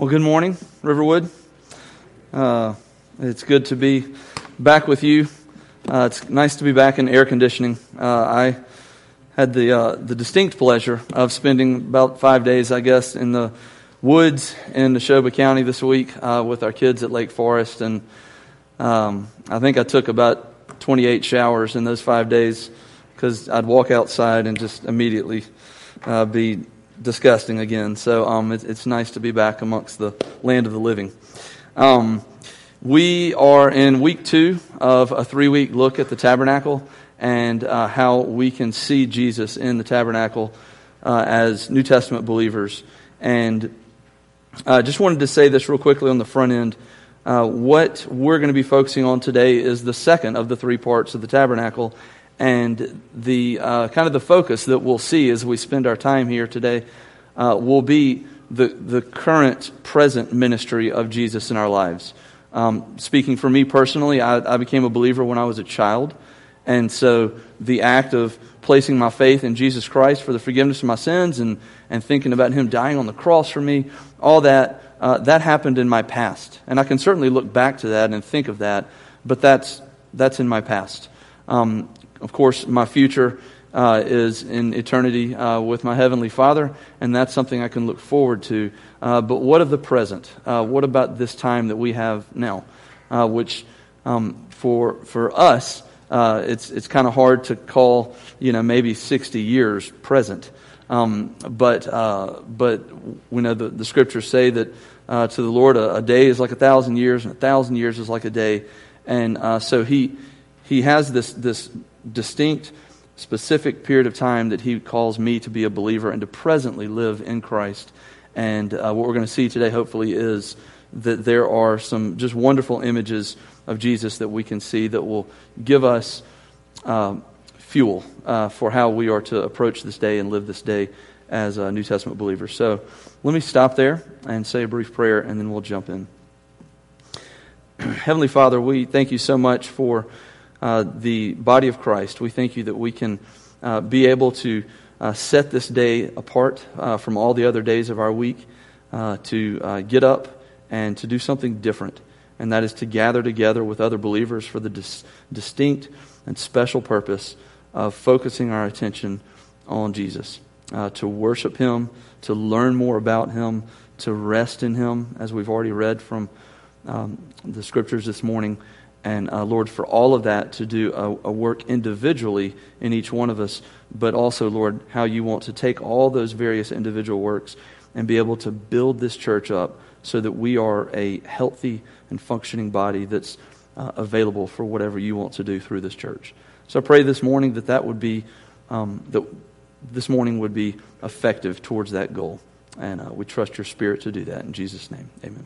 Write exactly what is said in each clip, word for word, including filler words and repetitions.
Well, good morning, Riverwood. Uh, it's good to be back with you. Uh, it's nice to be back in air conditioning. Uh, I had the uh, the distinct pleasure of spending about five days, I guess, in the woods in Neshoba County this week uh, with our kids at Lake Forest, and um, I think I took about twenty-eight showers in those five days because I'd walk outside and just immediately uh, be disgusting again. So um, it, it's nice to be back amongst the land of the living. Um, we are in week two of a three-week look at the tabernacle and uh, how we can see Jesus in the tabernacle uh, as New Testament believers. And I uh, just wanted to say this real quickly on the front end. Uh, what we're going to be focusing on today is the second of the three parts of the tabernacle. And the uh, kind of the focus that we'll see as we spend our time here today uh, will be the the current, present ministry of Jesus in our lives. Um, speaking for me personally, I, I became a believer when I was a child. And so the act of placing my faith in Jesus Christ for the forgiveness of my sins and, and thinking about Him dying on the cross for me, all that, uh, that happened in my past. And I can certainly look back to that and think of that, but that's that's in my past. Um, Of course, my future uh, is in eternity uh, with my Heavenly Father, and that's something I can look forward to. Uh, but what of the present? Uh, what about this time that we have now? Uh, which, um, for for us, uh, it's it's kind of hard to call, you know, maybe sixty years present. Um, but uh, but we know the, the Scriptures say that uh, to the Lord a, a day is like a thousand years, and a thousand years is like a day. And uh, so He He has this this. distinct, specific period of time that He calls me to be a believer and to presently live in Christ. And uh, what we're going to see today, hopefully, is that there are some just wonderful images of Jesus that we can see that will give us uh, fuel uh, for how we are to approach this day and live this day as a New Testament believers. So let me stop there and say a brief prayer, and then we'll jump in. Heavenly Father, we thank You so much for Uh, the body of Christ. We thank You that we can uh, be able to uh, set this day apart uh, from all the other days of our week, uh, to uh, get up and to do something different, and that is to gather together with other believers for the dis- distinct and special purpose of focusing our attention on Jesus, uh, to worship Him, to learn more about Him, to rest in Him, as we've already read from um, the Scriptures this morning. And uh, Lord, for all of that to do a, a work individually in each one of us, but also, Lord, how You want to take all those various individual works and be able to build this church up so that we are a healthy and functioning body that's uh, available for whatever You want to do through this church. So I pray this morning that that would be, um, that this morning would be effective towards that goal. And uh, we trust Your Spirit to do that. In Jesus' name, amen.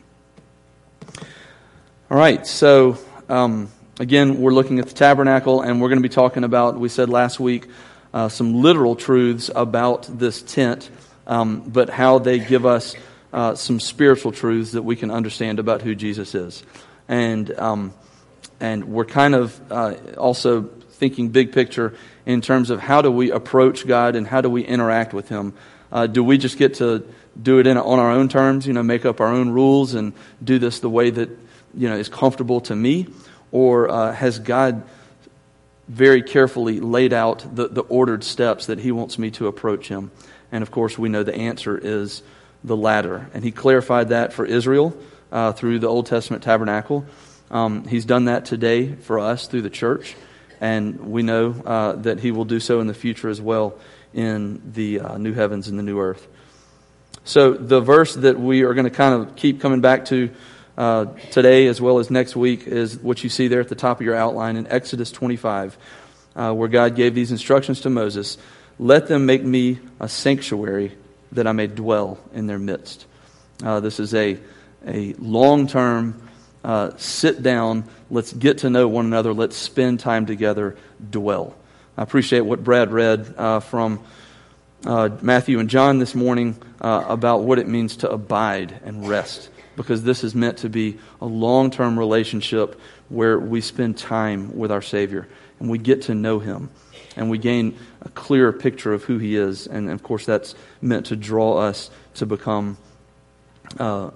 All right, so... Um, again, we're looking at the tabernacle, and we're going to be talking about, we said last week, uh, some literal truths about this tent, um, but how they give us uh, some spiritual truths that we can understand about who Jesus is. And um, and we're kind of uh, also thinking big picture in terms of how do we approach God and how do we interact with Him. Uh, do we just get to do it in on our own terms, you know, make up our own rules and do this the way that, you know, is comfortable to me? Or uh, has God very carefully laid out the, the ordered steps that He wants me to approach Him? And of course, we know the answer is the latter. And He clarified that for Israel uh, through the Old Testament tabernacle. Um, he's done that today for us through the church. And we know uh, that He will do so in the future as well in the uh, new heavens and the new earth. So the verse that we are going to kind of keep coming back to Uh, today as well as next week is what you see there at the top of your outline in Exodus twenty-five, uh, where God gave these instructions to Moses. Let them make me a sanctuary that I may dwell in their midst. Uh, this is a, a long-term uh, sit down, let's get to know one another, let's spend time together, dwell. I appreciate what Brad read uh, from uh, Matthew and John this morning uh, about what it means to abide and rest. Because this is meant to be a long-term relationship where we spend time with our Savior and we get to know Him and we gain a clearer picture of who He is. And of course, that's meant to draw us to become uh,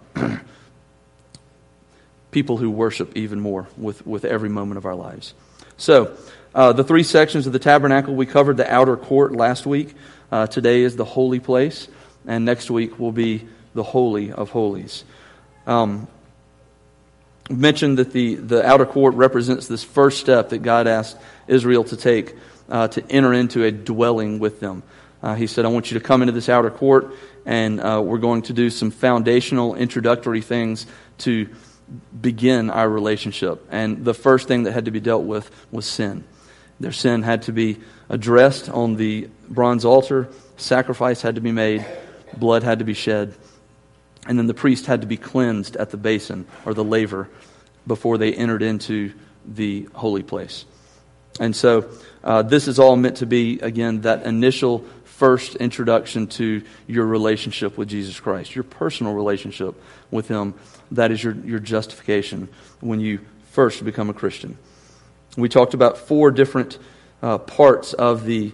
people who worship even more with, with every moment of our lives. So, uh, the three sections of the tabernacle, we covered the outer court last week. Uh, today is the holy place, and next week will be the Holy of Holies. Um, mentioned that the, the outer court represents this first step that God asked Israel to take uh, to enter into a dwelling with them. Uh, he said, I want you to come into this outer court, and uh, we're going to do some foundational introductory things to begin our relationship. And the first thing that had to be dealt with was sin. Their sin had to be addressed on the bronze altar, sacrifice had to be made, blood had to be shed, and then the priest had to be cleansed at the basin or the laver before they entered into the holy place. And so uh, this is all meant to be, again, that initial first introduction to your relationship with Jesus Christ, your personal relationship with Him. That is your, your justification when you first become a Christian. We talked about four different uh, parts of the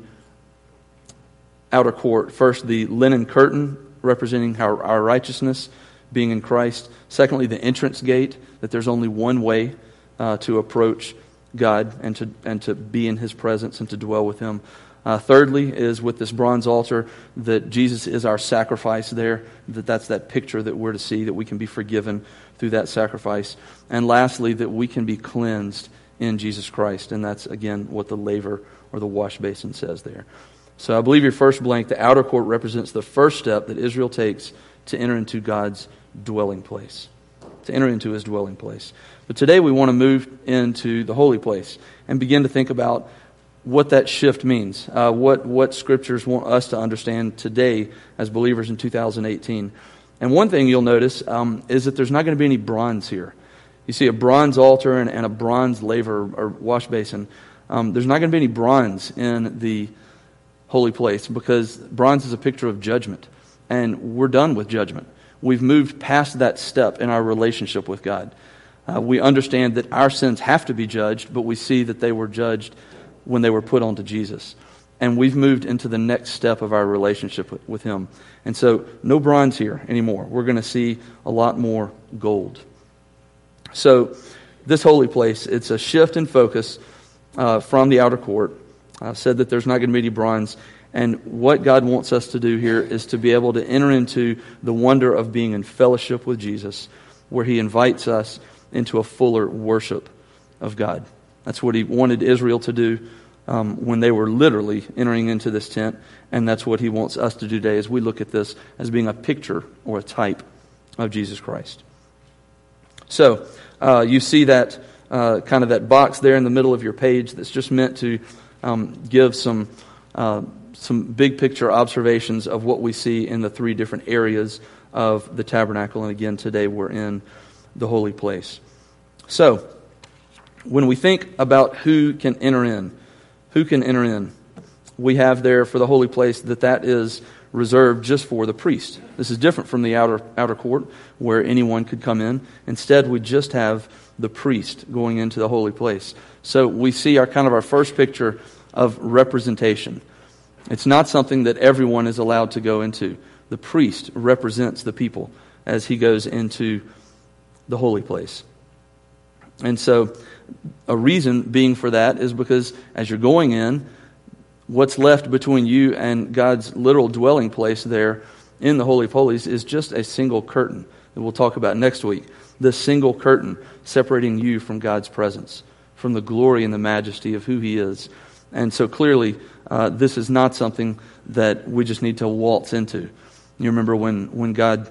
outer court. First, the linen curtain, representing our, our righteousness, being in Christ. Secondly, the entrance gate, that there's only one way uh, to approach God and to and to be in His presence and to dwell with Him. Uh, thirdly is with this bronze altar, that Jesus is our sacrifice there, that that's that picture that we're to see, that we can be forgiven through that sacrifice. And lastly, that we can be cleansed in Jesus Christ, and that's, again, what the laver or the wash basin says there. So I believe your first blank, the outer court, represents the first step that Israel takes to enter into God's dwelling place, to enter into His dwelling place. But today we want to move into the holy place and begin to think about what that shift means, uh, what, what Scriptures want us to understand today as believers in two thousand eighteen. And one thing you'll notice um, is that there's not going to be any bronze here. You see a bronze altar and, and a bronze laver or wash basin. Um, there's not going to be any bronze in the holy place because bronze is a picture of judgment. And we're done with judgment. We've moved past that step in our relationship with God. Uh, we understand that our sins have to be judged, but we see that they were judged when they were put onto Jesus. And we've moved into the next step of our relationship with, with Him. And so, no bronze here anymore. We're going to see a lot more gold. So, this holy place, it's a shift in focus uh, from the outer court. I said that there's not going to be any bronze. And what God wants us to do here is to be able to enter into the wonder of being in fellowship with Jesus, where He invites us into a fuller worship of God. That's what He wanted Israel to do um, when they were literally entering into this tent. And that's what He wants us to do today as we look at this as being a picture or a type of Jesus Christ. So, uh, you see that uh, kind of that box there in the middle of your page that's just meant to um, give some uh, some big picture observations of what we see in the three different areas of the tabernacle. And again, today we're in the holy place. So, when we think about who can enter in, who can enter in, we have there for the holy place that that is reserved just for the priest. This is different from the outer outer court where anyone could come in. Instead, we just have the priest going into the holy place. So we see our kind of our first picture of representation. It's not something that everyone is allowed to go into. The priest represents the people as he goes into the holy place. And so a reason being for that is because as you're going in, what's left between you and God's literal dwelling place there in the Holy of Holies is just a single curtain that we'll talk about next week. This single curtain separating you from God's presence, from the glory and the majesty of who He is. And so clearly, uh, this is not something that we just need to waltz into. You remember when, when God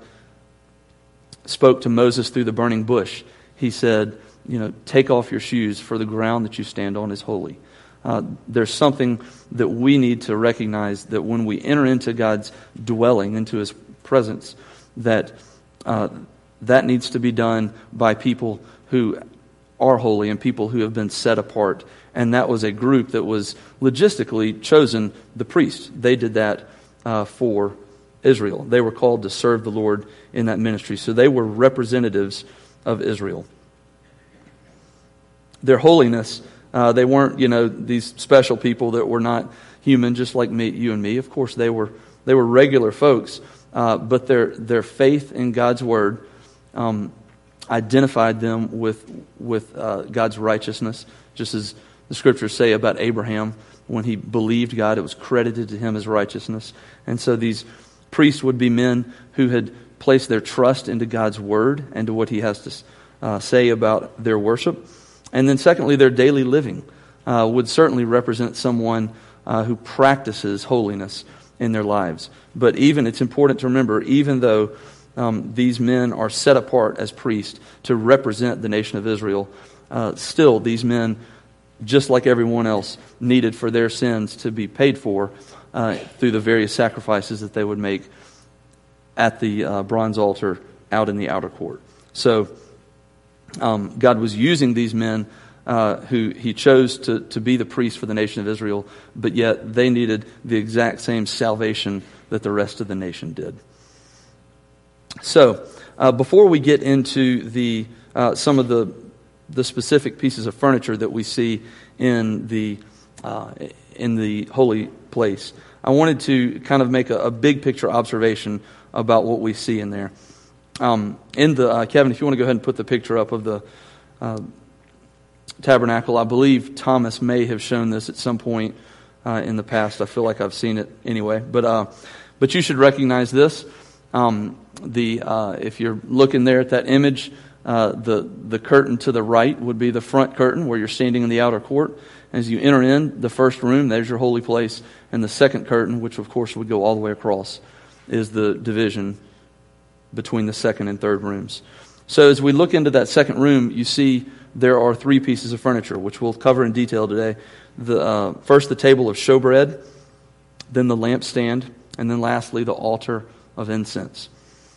spoke to Moses through the burning bush, He said, you know, take off your shoes, for the ground that you stand on is holy. Uh, there's something that we need to recognize, that when we enter into God's dwelling, into His presence, that uh, that needs to be done by people who are holy and people who have been set apart. And that was a group that was logistically chosen, the priest. They did that uh, for Israel. They were called to serve the Lord in that ministry. So they were representatives of Israel. Their holiness, uh, they weren't, you know, these special people that were not human, just like me, you and me. Of course, they were they were regular folks, uh, but their their faith in God's word um, identified them with with uh, God's righteousness, just as the scriptures say about Abraham. When he believed God, it was credited to him as righteousness. And so these priests would be men who had placed their trust into God's word and to what he has to uh, say about their worship. And then secondly, their daily living uh, would certainly represent someone uh, who practices holiness in their lives. But even, it's important to remember, even though um, these men are set apart as priests to represent the nation of Israel, uh, still these men, just like everyone else, needed for their sins to be paid for uh, through the various sacrifices that they would make at the uh, bronze altar out in the outer court. So um, God was using these men uh, who he chose to, to be the priests for the nation of Israel, but yet they needed the exact same salvation that the rest of the nation did. So uh, before we get into the uh, some of the the specific pieces of furniture that we see in the uh, in the holy place, I wanted to kind of make a, a big picture observation about what we see in there. Um, in the uh, Kevin, if you want to go ahead and put the picture up of the uh, tabernacle, I believe Thomas may have shown this at some point uh, in the past. I feel like I've seen it anyway, but uh, but you should recognize this. Um, the uh, if you're looking there at that image. Uh, the, the curtain to the right would be the front curtain where you're standing in the outer court. As you enter in the first room, there's your holy place. And the second curtain, which of course would go all the way across, is the division between the second and third rooms. So as we look into that second room, you see there are three pieces of furniture, which we'll cover in detail today. The uh, first, the table of showbread, then the lampstand, and then lastly, the altar of incense.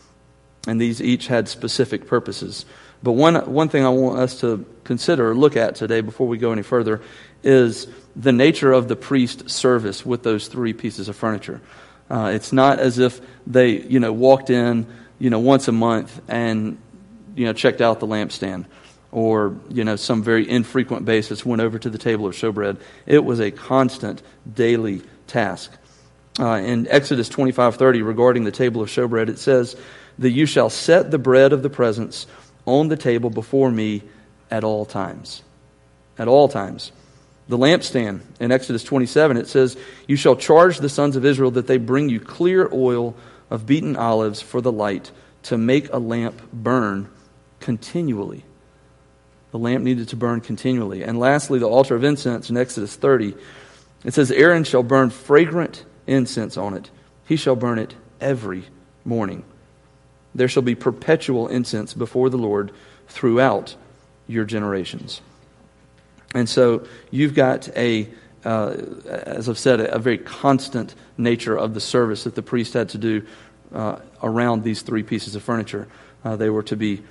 And these each had specific purposes. But one one thing I want us to consider or look at today before we go any further is the nature of the priest's service with those three pieces of furniture. Uh, it's not as if they, you know, walked in, you know, once a month and, you know, checked out the lampstand, or, you know, some very infrequent basis went over to the table of showbread. It was a constant daily task. Uh, in Exodus twenty-five thirty, regarding the table of showbread, it says that you shall set the bread of the presence on the table before me at all times. At all times. The lampstand, in Exodus twenty-seven, it says, you shall charge the sons of Israel that they bring you clear oil of beaten olives for the light, to make a lamp burn continually. The lamp needed to burn continually. And lastly, the altar of incense in Exodus thirty, it says, Aaron shall burn fragrant incense on it. He shall burn it every morning. There shall be perpetual incense before the Lord throughout your generations. And so you've got a, uh, as I've said, a, a very constant nature of the service that the priest had to do uh, around these three pieces of furniture. Uh, they were to be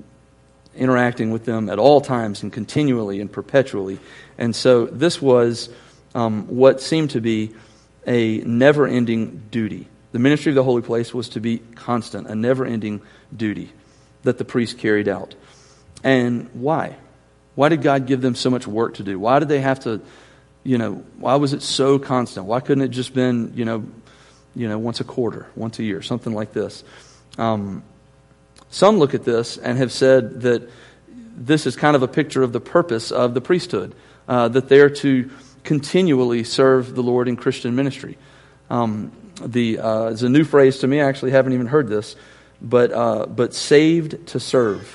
interacting with them at all times and continually and perpetually. And so this was um, what seemed to be a never-ending duty. The ministry of the holy place was to be constant, a never-ending duty that the priest carried out. And why? Why did God give them so much work to do? Why did they have to, you know, why was it so constant? Why couldn't it just been, you know, you know, once a quarter, once a year, something like this? Um, some look at this and have said that this is kind of a picture of the purpose of the priesthood, uh, that they're to continually serve the Lord in Christian ministry. Um, the uh, it's a new phrase to me. I actually haven't even heard this, but uh, but saved to serve.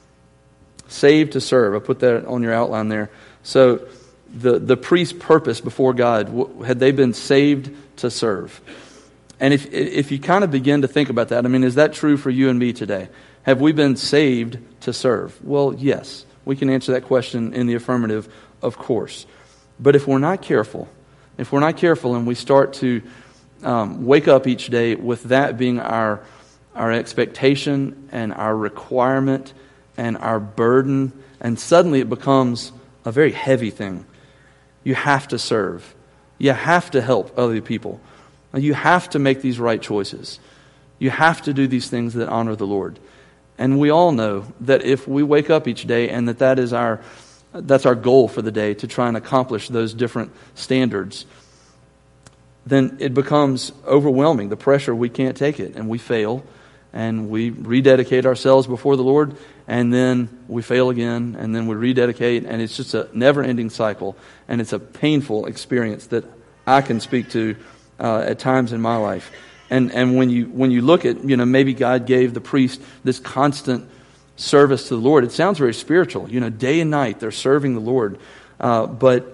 Saved to serve. I put that on your outline there. So the the priest's purpose before God, had they been saved to serve? And if if you kind of begin to think about that, I mean, is that true for you and me today? Have we been saved to serve? Well, yes. We can answer that question in the affirmative, of course. But if we're not careful, if we're not careful and we start to um, wake up each day with that being our our expectation and our requirement and our burden, and suddenly it becomes a very heavy thing. You have to serve. You have to help other people. You have to make these right choices. You have to do these things that honor the Lord. And we all know that if we wake up each day and that that is our that's our goal for the day, to try and accomplish those different standards, then it becomes overwhelming. The pressure, we can't take it, and we fail, and we rededicate ourselves before the Lord, and then we fail again, and then we rededicate, and it's just a never-ending cycle, and it's a painful experience that I can speak to uh, at times in my life. And and when you when you look at, you know, maybe God gave the priest this constant service to the Lord, it sounds very spiritual. You know, day and night they're serving the Lord, uh, but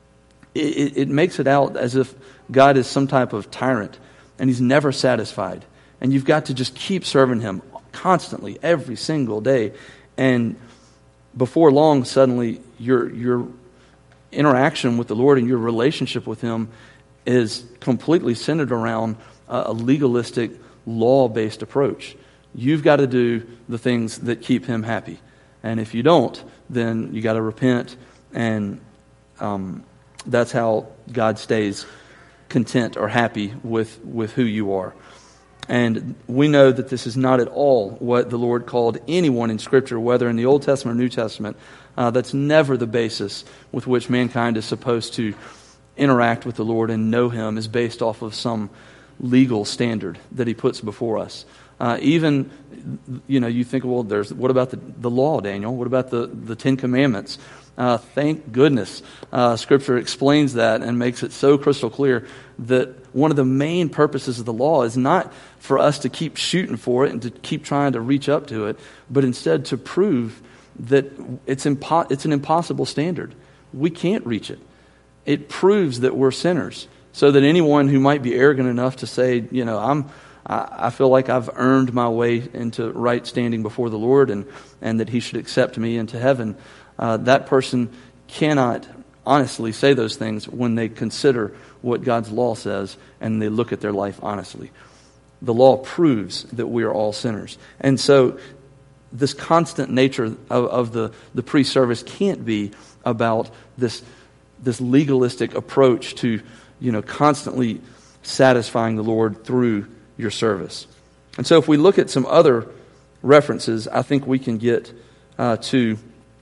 it, it makes it out as if God is some type of tyrant, and He's never satisfied. And you've got to just keep serving Him constantly, every single day. And before long, suddenly, your your interaction with the Lord and your relationship with Him is completely centered around a legalistic, law-based approach. You've got to do the things that keep Him happy. And if you don't, then you got to repent, and um, that's how God stays content or happy with, with who you are. And we know that this is not at all what the Lord called anyone in Scripture, whether in the Old Testament or New Testament. Uh, that's never the basis with which mankind is supposed to interact with the Lord and know Him, is based off of some legal standard that He puts before us. Uh, even, you know, you think, well, there's what about the, the law, Daniel? What about the, the Ten Commandments? Uh, thank goodness uh, Scripture explains that and makes it so crystal clear that one of the main purposes of the law is not for us to keep shooting for it and to keep trying to reach up to it, but instead to prove that it's impo- it's an impossible standard. We can't reach it. It proves that we're sinners, so that anyone who might be arrogant enough to say, you know, I'm I feel like I've earned my way into right standing before the Lord, and, and that He should accept me into heaven, uh, that person cannot honestly say those things when they consider what God's law says and they look at their life honestly. The law proves that we are all sinners. And so this constant nature of, of the, the priest service can't be about this, this legalistic approach to, you know, constantly satisfying the Lord through your service. And so if we look at some other references, I think we can get uh, to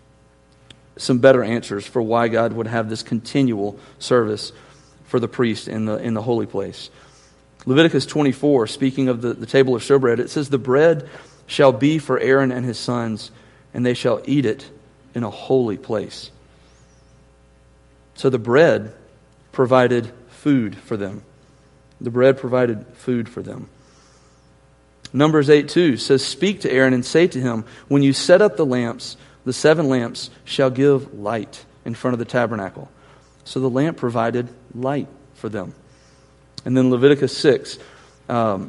some better answers for why God would have this continual service for the priest in the in the holy place. Leviticus twenty-four, speaking of the, the table of showbread, it says, "The bread shall be for Aaron and his sons, and they shall eat it in a holy place." So the bread provided food for them. The bread provided food for them. Numbers eight two says, "Speak to Aaron and say to him, when you set up the lamps, the seven lamps shall give light in front of the tabernacle." So the lamp provided light for them. And then Leviticus six, um,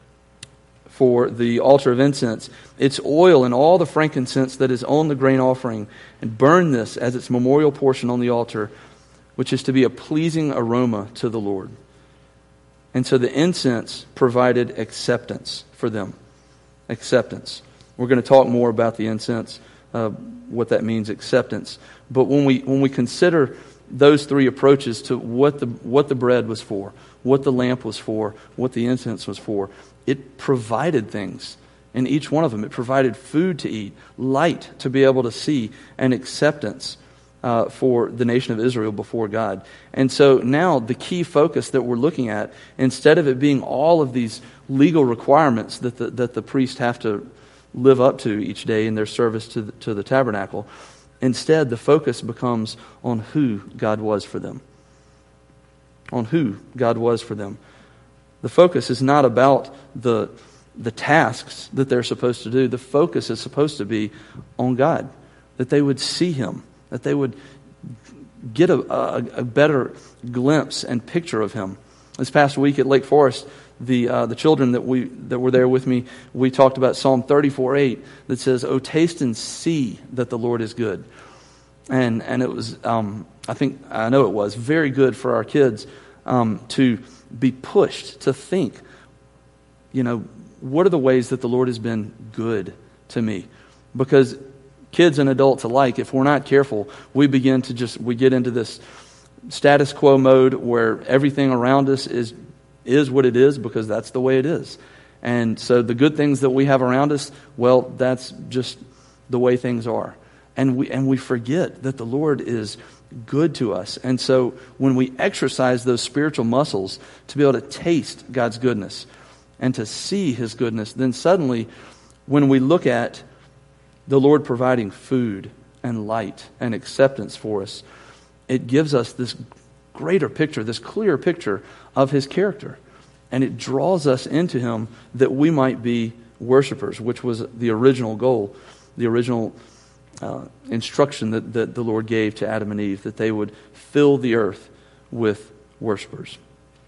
for the altar of incense, "Its oil and all the frankincense that is on the grain offering, and burn this as its memorial portion on the altar, which is to be a pleasing aroma to the Lord." And so the incense provided acceptance for them. Acceptance. We're going to talk more about the incense, uh, what that means, acceptance. But when we when we consider those three approaches to what the what the bread was for, what the lamp was for, what the incense was for, it provided things in each one of them. It provided food to eat, light to be able to see, and acceptance Uh, for the nation of Israel before God. And so now the key focus that we're looking at, instead of it being all of these legal requirements that the, that the priests have to live up to each day in their service to the, to the tabernacle, instead the focus becomes on who God was for them. On who God was for them. The focus is not about the, the tasks that they're supposed to do. The focus is supposed to be on God, that they would see Him, that they would get a, a, a better glimpse and picture of Him. This past week at Lake Forest, the uh, the children that we that were there with me, we talked about Psalm thirty-four eight that says, "Oh, taste and see that the Lord is good." And and it was, um, I think, I know it was very good for our kids um, to be pushed to think, you know, what are the ways that the Lord has been good to me? Because kids and adults alike, if we're not careful, we begin to just, we get into this status quo mode where everything around us is is what it is because that's the way it is. And so the good things that we have around us, well, that's just the way things are. And we and we forget that the Lord is good to us. And so when we exercise those spiritual muscles to be able to taste God's goodness and to see His goodness, then suddenly when we look at the Lord providing food and light and acceptance for us, it gives us this greater picture, this clearer picture of His character. And it draws us into Him that we might be worshipers, which was the original goal, the original uh, instruction that, that the Lord gave to Adam and Eve, that they would fill the earth with worshipers.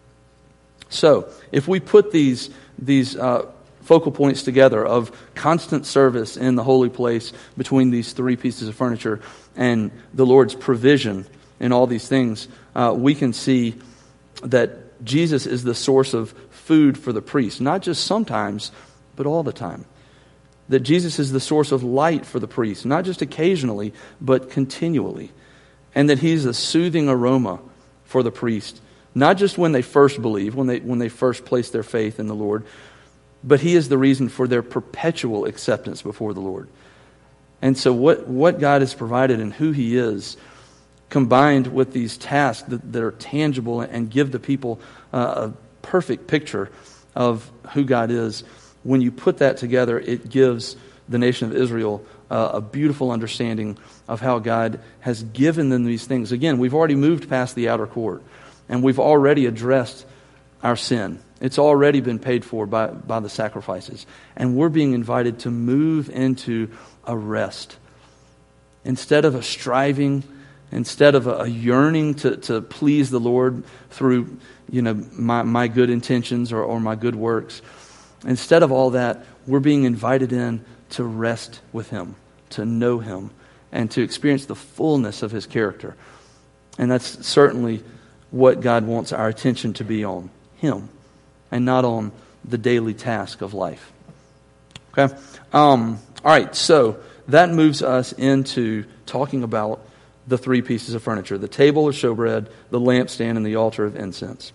So, if we put these, these uh, focal points together of constant service in the holy place between these three pieces of furniture and the Lord's provision in all these things, uh, we can see that Jesus is the source of food for the priest, not just sometimes, but all the time. That Jesus is the source of light for the priest, not just occasionally, but continually. And that He's a soothing aroma for the priest, not just when they first believe, when they when they first place their faith in the Lord, but He is the reason for their perpetual acceptance before the Lord. And so what, what God has provided and who He is, combined with these tasks that, that are tangible and give the people uh, a perfect picture of who God is, when you put that together, it gives the nation of Israel uh, a beautiful understanding of how God has given them these things. Again, we've already moved past the outer court, and we've already addressed our sin. It's already been paid for by, by the sacrifices. And we're being invited to move into a rest. Instead of a striving, instead of a, a yearning to, to please the Lord through, you know, my, my good intentions or, or my good works, instead of all that, we're being invited in to rest with Him, to know Him, and to experience the fullness of His character. And that's certainly what God wants our attention to be on, Him, and not on the daily task of life. Okay? Um, all right, so that moves us into talking about the three pieces of furniture: the table of showbread, the lampstand, and the altar of incense.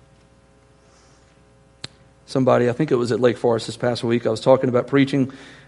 Somebody, I think it was at Lake Forest this past week, I was talking about preaching,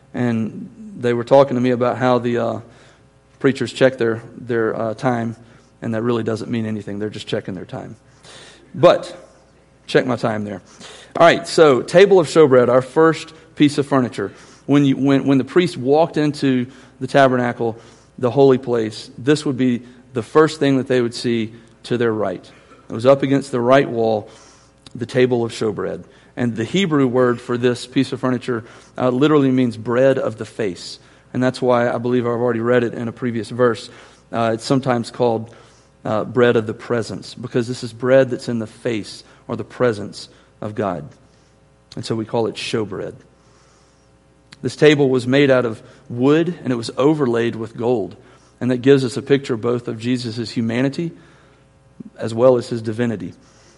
and they were talking to me about how the uh, preachers check their, their uh, time, and that really doesn't mean anything. They're just checking their time. But, check my time there. All right, so table of showbread, our first piece of furniture. When, you, when, when the priest walked into the tabernacle, the holy place, this would be the first thing that they would see to their right. It was up against the right wall, the table of showbread. And the Hebrew word for this piece of furniture uh, literally means bread of the face. And that's why I believe I've already read it in a previous verse. Uh, it's sometimes called uh, bread of the presence, because this is bread that's in the face or the presence of God. And so we call it showbread. This table was made out of wood, and it was overlaid with gold. And that gives us a picture both of Jesus' humanity as well as His divinity.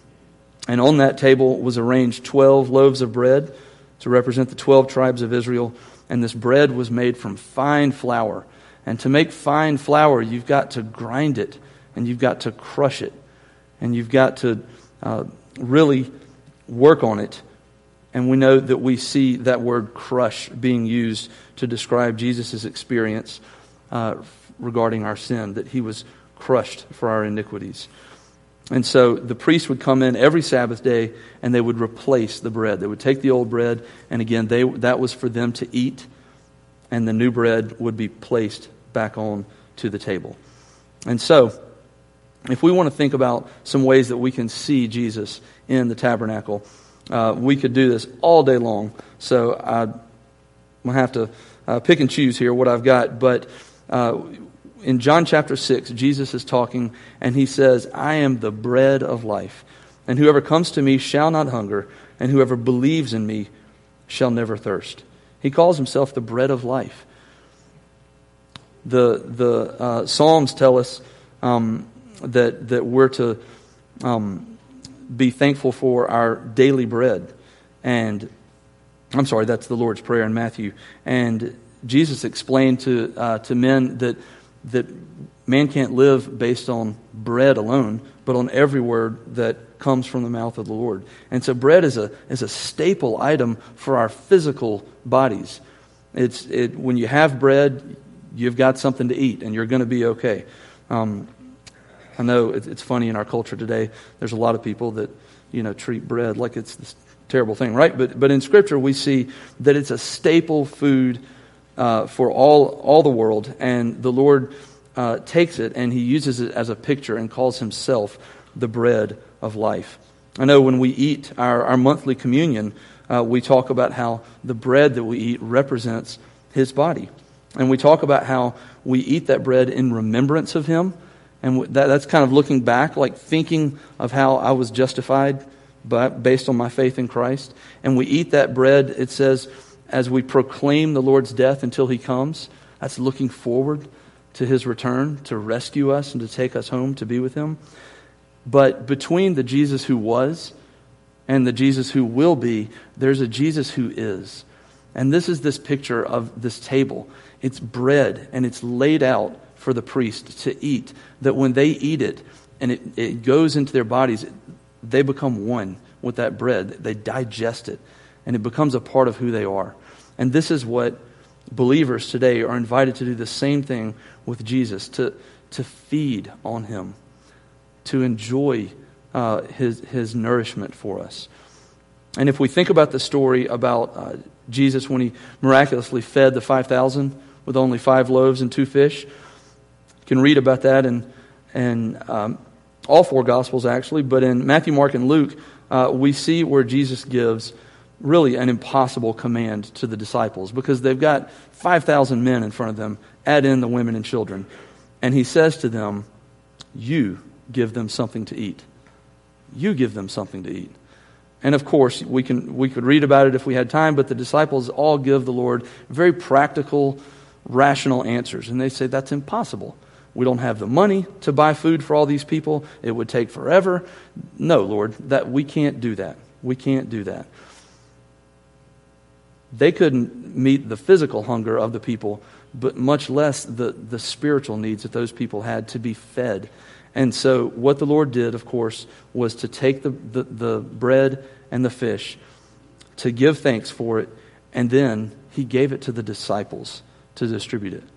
And on that table was arranged twelve loaves of bread to represent the twelve tribes of Israel. And this bread was made from fine flour. And to make fine flour, you've got to grind it, and you've got to crush it, and you've got to uh, really work on it. And we know that we see that word crush being used to describe Jesus' experience uh, regarding our sin, that He was crushed for our iniquities. And so the priest would come in every Sabbath day, and they would replace the bread. They would take the old bread, and again, they that was for them to eat, and the new bread would be placed back on to the table. And so, if we want to think about some ways that we can see Jesus in the tabernacle, uh, we could do this all day long. So I'm going to have to uh, pick and choose here what I've got, but uh, in John chapter six, Jesus is talking, and He says, "I am the bread of life, and whoever comes to me shall not hunger, and whoever believes in me shall never thirst." He calls Himself the bread of life. The the uh, Psalms tell us um, that that we're to um, be thankful for our daily bread, and I'm sorry, that's the Lord's Prayer in Matthew. And Jesus explained to uh, to men that. that man can't live based on bread alone, but on every word that comes from the mouth of the Lord. And so bread is a is a staple item for our physical bodies. It's it when you have bread, you've got something to eat, and you're going to be okay. Um, I know it's funny in our culture today. There's a lot of people that, you know, treat bread like it's this terrible thing, right? But but in Scripture we see that it's a staple food uh, for all all the world, and the Lord uh, takes it and He uses it as a picture and calls Himself the bread of life. I know when we eat our, our monthly communion, uh, we talk about how the bread that we eat represents His body, and we talk about how we eat that bread in remembrance of Him. And that, that's kind of looking back, like thinking of how I was justified by, based on my faith in Christ. And we eat that bread, it says, as we proclaim the Lord's death until He comes. That's looking forward to His return to rescue us and to take us home to be with Him. But between the Jesus who was and the Jesus who will be, there's a Jesus who is. And this is this picture of this table. It's bread, and it's laid out for the priest to eat, that when they eat it and it, it goes into their bodies, they become one with that bread. They digest it, and it becomes a part of who they are. And this is what believers today are invited to do, the same thing with Jesus, to, to feed on Him, to enjoy uh, his, his nourishment for us. And if we think about the story about uh, Jesus when He miraculously fed the five thousand with only five loaves and two fish, can read about that in, in um, all four Gospels, actually. But in Matthew, Mark, and Luke, uh, we see where Jesus gives really an impossible command to the disciples, because they've got five thousand men in front of them, add in the women and children. And He says to them, you give them something to eat. You give them something to eat. And of course, we can we could read about it if we had time, but the disciples all give the Lord very practical, rational answers. And they say, that's impossible. We don't have the money to buy food for all these people. It would take forever. No, Lord, that we can't do that. We can't do that. They couldn't meet the physical hunger of the people, but much less the, the spiritual needs that those people had to be fed. And so what the Lord did, of course, was to take the, the, the bread and the fish, to give thanks for it, and then He gave it to the disciples to distribute it.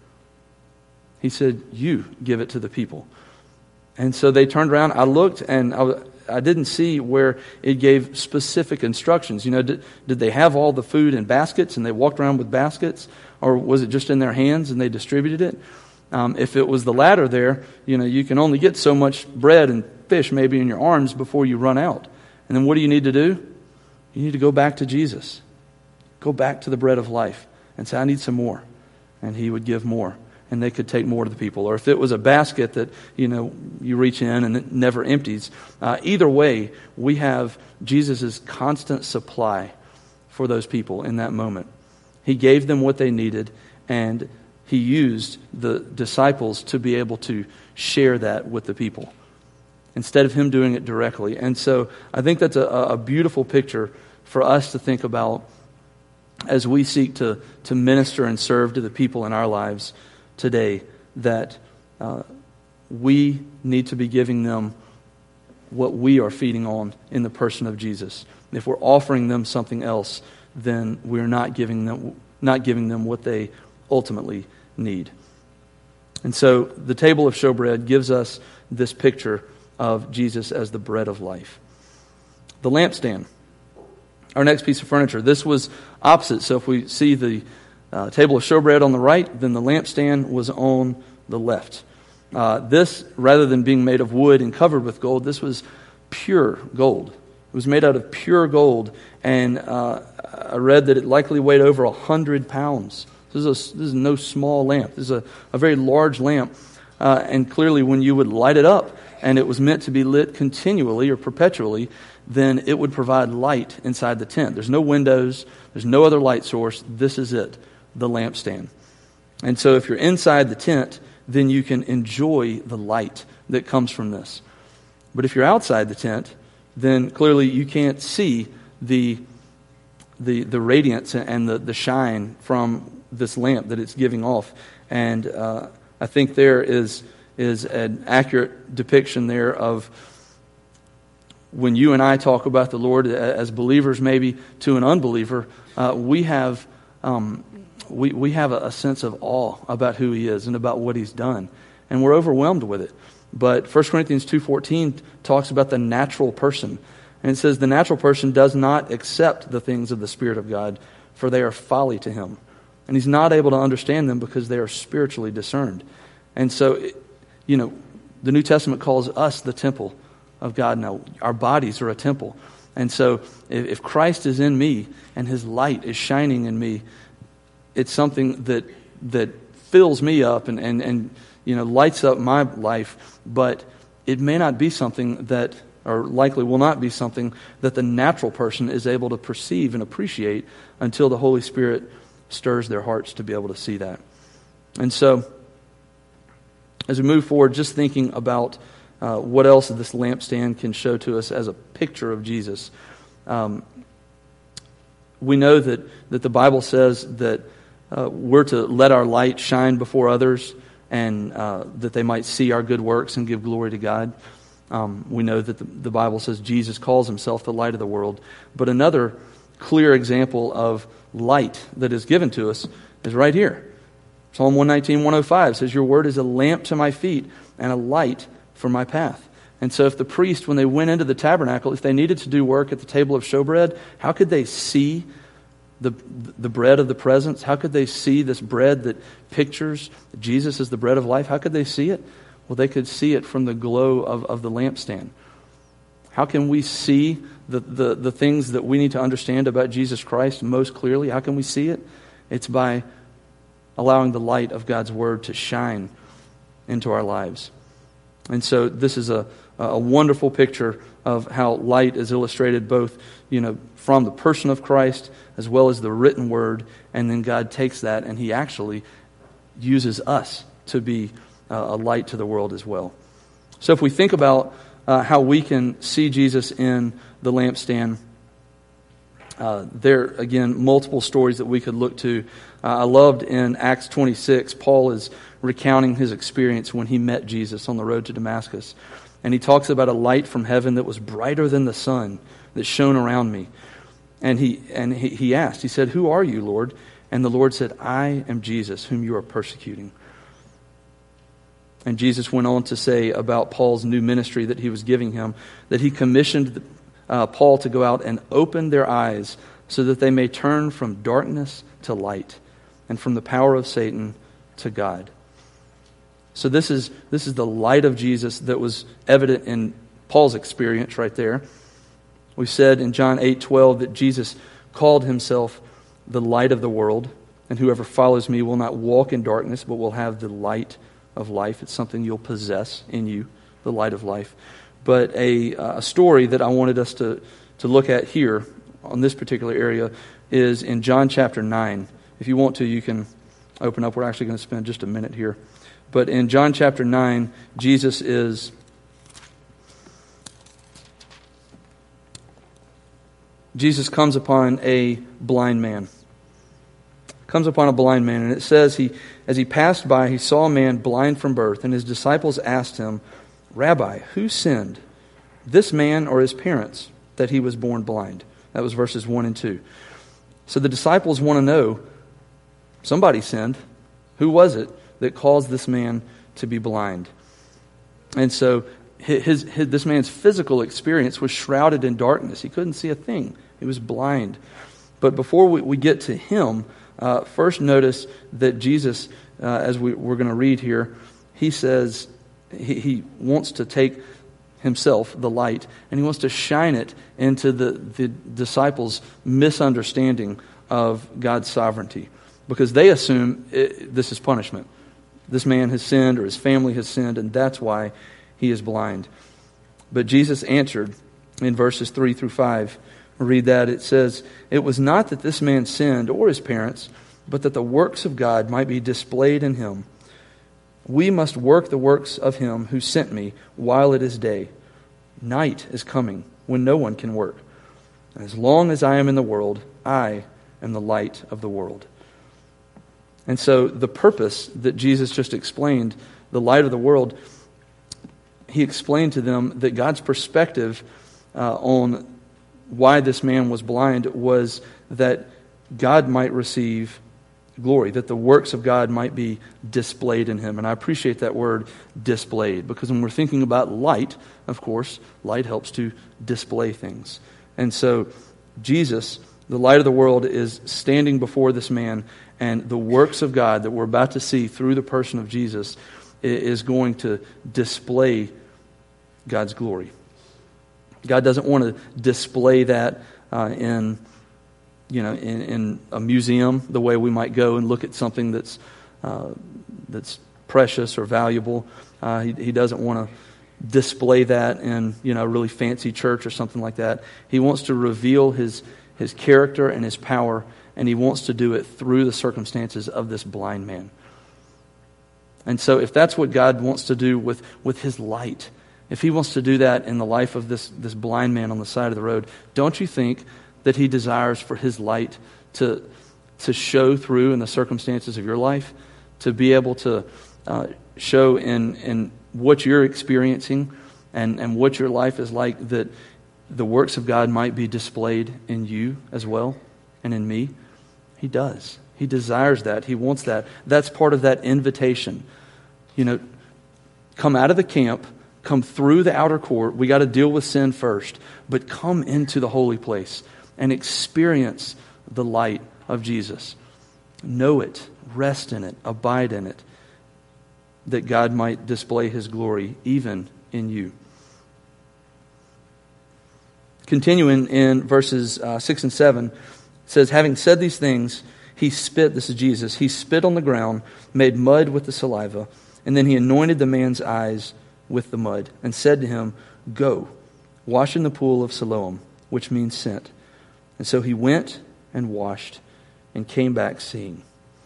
He said, you give it to the people. And so they turned around. I looked, and I, I didn't see where it gave specific instructions. You know, did, did they have all the food in baskets and they walked around with baskets? Or was it just in their hands and they distributed it? Um, if it was the latter there, you know, you can only get so much bread and fish maybe in your arms before you run out. And then what do you need to do? You need to go back to Jesus. Go back to the bread of life and say, I need some more. And He would give more. And they could take more to the people. Or if it was a basket that, you know, you reach in and it never empties. Uh, either way, we have Jesus' constant supply for those people in that moment. He gave them what they needed, and He used the disciples to be able to share that with the people, instead of Him doing it directly. And so I think that's a, a beautiful picture for us to think about as we seek to, to minister and serve to the people in our lives today, that uh, we need to be giving them what we are feeding on in the person of Jesus. If we're offering them something else, then we're not giving them not giving them what they ultimately need. And so the table of showbread gives us this picture of Jesus as the bread of life. The lampstand, our next piece of furniture. This was opposite. So if we see the uh, table of showbread on the right, then the lampstand was on the left. Uh, this, rather than being made of wood and covered with gold, this was pure gold. It was made out of pure gold, and uh, I read that it likely weighed over a hundred pounds. This is a, this is no small lamp. This is a, a very large lamp, uh, and clearly, when you would light it up, and it was meant to be lit continually or perpetually, then it would provide light inside the tent. There's no windows. There's no other light source. This is it, the lampstand. And so, if you're inside the tent, then you can enjoy the light that comes from this. But if you're outside the tent, then clearly you can't see the the the radiance and the, the shine from this lamp that it's giving off. And uh, I think there is is an accurate depiction there of when you and I talk about the Lord as believers, maybe to an unbeliever, uh, we have um, we, we have a, a sense of awe about who he is and about what he's done. And we're overwhelmed with it. But First Corinthians two fourteen talks about the natural person. And it says, the natural person does not accept the things of the Spirit of God, for they are folly to him. And he's not able to understand them because they are spiritually discerned. And so, you know, the New Testament calls us the temple of God now. Our bodies are a temple. And so if, if Christ is in me and his light is shining in me, it's something that that fills me up and, and, and you know, lights up my life. But it may not be something that, or likely will not be something that the natural person is able to perceive and appreciate until the Holy Spirit stirs their hearts to be able to see that. And so, as we move forward, just thinking about uh, what else this lampstand can show to us as a picture of Jesus. Um, we know that, that the Bible says that uh, we're to let our light shine before others, and uh, that they might see our good works and give glory to God. Um, we know that the, the Bible says Jesus calls himself the light of the world. But another clear example of light that is given to us is right here. Psalm one nineteen, one oh five says, your word is a lamp to my feet and a light for my path. And so if the priest, when they went into the tabernacle, if they needed to do work at the table of showbread, how could they see the the bread of the presence? How could they see this bread that pictures Jesus as the bread of life? How could they see it? Well, they could see it from the glow of, of the lampstand. How can we see the, the, the things that we need to understand about Jesus Christ most clearly? How can we see it? It's by allowing the light of God's Word to shine into our lives. And so this is a, a wonderful picture of how light is illustrated both, you know, from the person of Christ as well as the written Word. And then God takes that and he actually uses us to be a light to the world as well. So if we think about uh, how we can see Jesus in the lampstand, uh, there, again, multiple stories that we could look to. Uh, I loved in Acts twenty-six, Paul is recounting his experience when he met Jesus on the road to Damascus. And he talks about a light from heaven that was brighter than the sun that shone around me. And he and he, he asked, he said, who are you, Lord? And the Lord said, I am Jesus, whom you are persecuting. And Jesus went on to say about Paul's new ministry that he was giving him, that he commissioned uh, Paul to go out and open their eyes so that they may turn from darkness to light and from the power of Satan to God. So this is this is the light of Jesus that was evident in Paul's experience right there. We said in John eight twelve that Jesus called himself the light of the world, and whoever follows me will not walk in darkness, but will have the light of life. It's something you'll possess in you, the light of life. But a, a story that I wanted us to, to look at here on this particular area is in John chapter nine. If you want to, you can open up. We're actually going to spend just a minute here. But in John chapter nine, Jesus is Jesus comes upon a blind man. Comes upon a blind man, and it says he, as he passed by, he saw a man blind from birth, and his disciples asked him, Rabbi, who sinned, this man or his parents, that he was born blind? That was verses one and two. So the disciples want to know, somebody sinned. Who was it that caused this man to be blind? And so his, his this man's physical experience was shrouded in darkness. He couldn't see a thing. He was blind. But before we, we get to him, Uh, first, notice that Jesus, uh, as we, we're going to read here, he says he, he wants to take himself, the light, and he wants to shine it into the, the disciples' misunderstanding of God's sovereignty. Because they assume it, this is punishment. This man has sinned or his family has sinned, and that's why he is blind. But Jesus answered in verses three through five. Read that. It says, it was not that this man sinned or his parents, but that the works of God might be displayed in him. We must work the works of him who sent me while it is day. Night is coming when no one can work. And as long as I am in the world, I am the light of the world. And so the purpose that Jesus just explained, the light of the world, he explained to them that God's perspective uh, on why this man was blind was that God might receive glory, that the works of God might be displayed in him. And I appreciate that word, displayed, because when we're thinking about light, of course, light helps to display things. And so Jesus, the light of the world, is standing before this man, and the works of God that we're about to see through the person of Jesus is going to display God's glory. God doesn't want to display that uh, in, you know, in, in a museum, the way we might go and look at something that's uh, that's precious or valuable. Uh, he, he doesn't want to display that in, you know, a really fancy church or something like that. He wants to reveal his his character and his power, and he wants to do it through the circumstances of this blind man. And so if that's what God wants to do with, with his light, if he wants to do that in the life of this, this blind man on the side of the road, don't you think that he desires for his light to, to show through in the circumstances of your life, to be able to uh, show in, in what you're experiencing and, and what your life is like, that the works of God might be displayed in you as well and in me? He does. He desires that. He wants that. That's part of that invitation. You know, come out of the camp, come through the outer court. We got to deal with sin first, but come into the holy place and experience the light of Jesus. Know it, rest in it, abide in it, that God might display his glory even in you. Continuing in verses uh, six and seven, it says, having said these things, he spit, this is Jesus, he spit on the ground, made mud with the saliva, and then he anointed the man's eyes with the mud, and said to him, go, wash in the pool of Siloam, which means sent. And so he went and washed and came back seeing.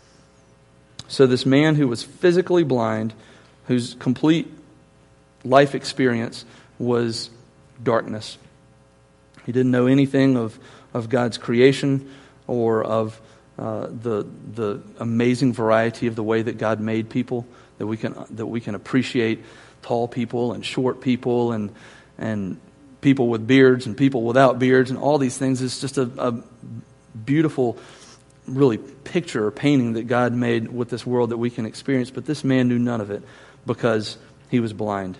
So this man who was physically blind, whose complete life experience was darkness. He didn't know anything of, of God's creation or of uh, the the amazing variety of the way that God made people, that we can that we can appreciate tall people and short people and and people with beards and people without beards and all these things. It's just a, a beautiful, really picture or painting that God made with this world that we can experience. But this man knew none of it because he was blind.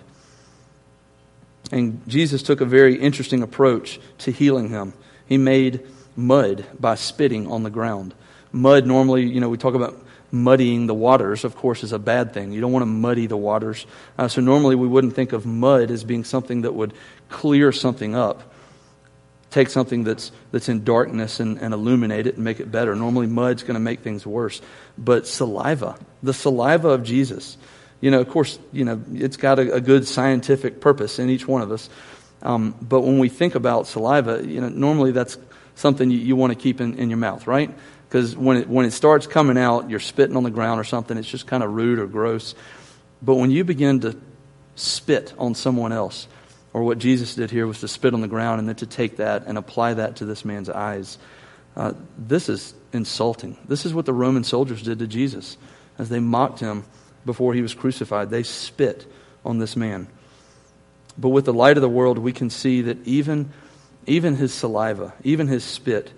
And Jesus took a very interesting approach to healing him. He made mud by spitting on the ground. Mud normally, you know, we talk about muddying the waters, of course, is a bad thing. You don't want to muddy the waters. Uh, so normally we wouldn't think of mud as being something that would clear something up. Take something that's that's in darkness and, and illuminate it and make it better. Normally mud's going to make things worse. But saliva, the saliva of Jesus, you know, of course, you know, it's got a, a good scientific purpose in each one of us. Um, but when we think about saliva, you know, normally that's something you, you want to keep in, in your mouth, right? Because when it, when it starts coming out, you're spitting on the ground or something, it's just kind of rude or gross. But when you begin to spit on someone else, or what Jesus did here was to spit on the ground and then to take that and apply that to this man's eyes, uh, this is insulting. This is what the Roman soldiers did to Jesus as they mocked him before he was crucified. They spit on this man. But with the light of the world, we can see that even, even his saliva, even his spit,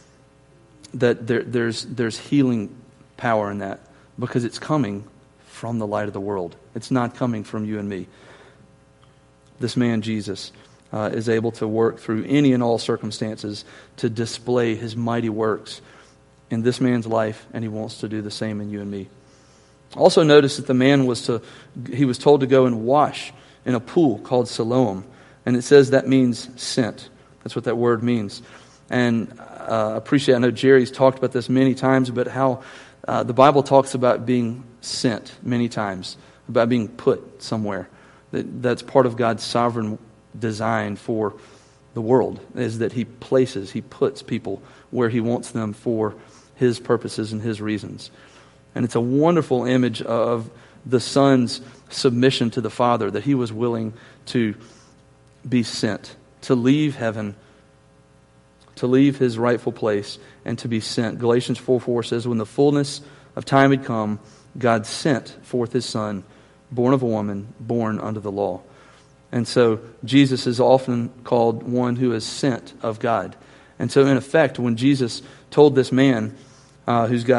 that there, there's there's healing power in that because it's coming from the light of the world. It's not coming from you and me. This man, Jesus, uh, is able to work through any and all circumstances to display his mighty works in this man's life, and he wants to do the same in you and me. Also notice that the man was to, he was told to go and wash in a pool called Siloam. And it says that means sent. That's what that word means. And uh, I appreciate, I know Jerry's talked about this many times, but how uh, the Bible talks about being sent many times, about being put somewhere. That, that's part of God's sovereign design for the world, is that he places, he puts people where he wants them for his purposes and his reasons. And it's a wonderful image of the Son's submission to the Father, that he was willing to be sent, to leave heaven, to leave his rightful place, and to be sent. Galatians four four says, when the fullness of time had come, God sent forth his Son, born of a woman, born under the law. And so Jesus is often called one who is sent of God. And so in effect, when Jesus told this man uh, who's got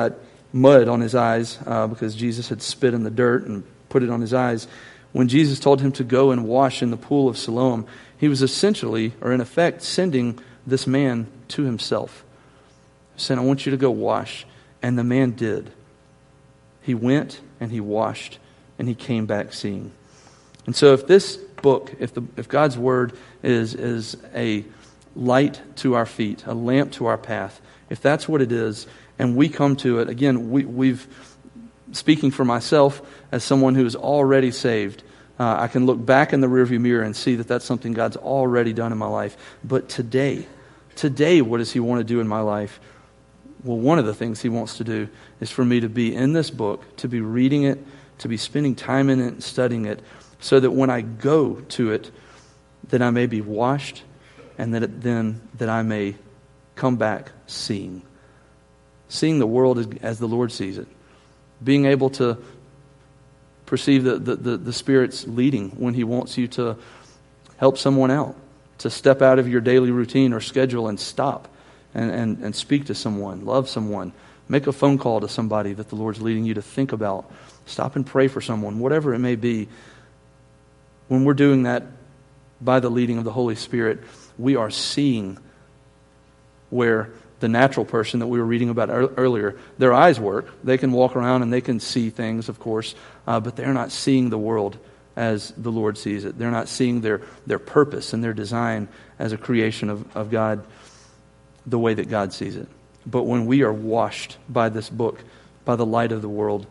mud on his eyes uh, because Jesus had spit in the dirt and put it on his eyes. When Jesus told him to go and wash in the pool of Siloam, he was essentially, or in effect, sending this man to himself. Saying, I want you to go wash. And the man did. He went and he washed and he came back seeing. And so if this book, if the if God's Word is is a light to our feet, a lamp to our path, if that's what it is, and we come to it, again, we, we've, speaking for myself as someone who is already saved, uh, I can look back in the rearview mirror and see that that's something God's already done in my life. But today, today, what does He want to do in my life? Well, one of the things He wants to do is for me to be in this book, to be reading it, to be spending time in it and studying it, so that when I go to it, that I may be washed, and that it, then that I may come back seeing. Seeing the world as, as the Lord sees it. Being able to perceive the, the, the, the Spirit's leading when He wants you to help someone out, to step out of your daily routine or schedule and stop and, and, and speak to someone, love someone, make a phone call to somebody that the Lord's leading you to think about, stop and pray for someone, whatever it may be. When we're doing that by the leading of the Holy Spirit, we are seeing where the natural person that we were reading about earlier, their eyes work. They can walk around and they can see things, of course, uh, but they're not seeing the world as the Lord sees it. They're not seeing their, their purpose and their design as a creation of, of God the way that God sees it. But when we are washed by this book, by the light of the world,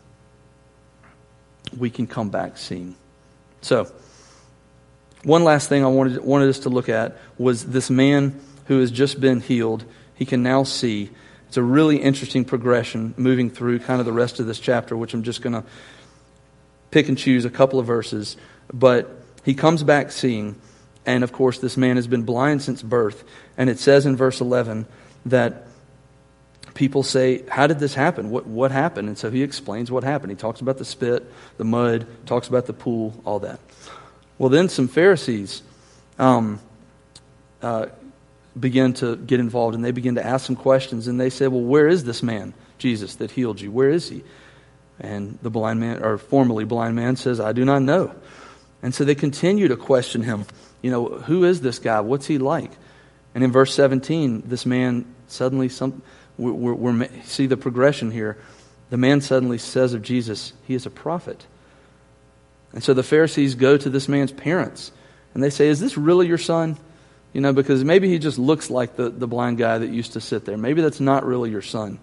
we can come back seeing. So, one last thing I wanted wanted us to look at was this man who has just been healed. He can now see. It's a really interesting progression moving through kind of the rest of this chapter, which I'm just going to pick and choose a couple of verses. But he comes back seeing, and of course this man has been blind since birth. And it says in verse eleven that people say, how did this happen? What what happened? And so he explains what happened. He talks about the spit, the mud, talks about the pool, all that. Well, then some Pharisees um, uh, begin to get involved, and they begin to ask some questions. And they say, well, where is this man, Jesus, that healed you? Where is he? And the blind man, or formerly blind man, says, I do not know. And so they continue to question him. You know, who is this guy? What's he like? And in verse seventeen, this man suddenly, some we're, we're, we're see the progression here. The man suddenly says of Jesus, he is a prophet. And so the Pharisees go to this man's parents, and they say, is this really your son? You know, because maybe he just looks like the, the blind guy that used to sit there. Maybe that's not really your son.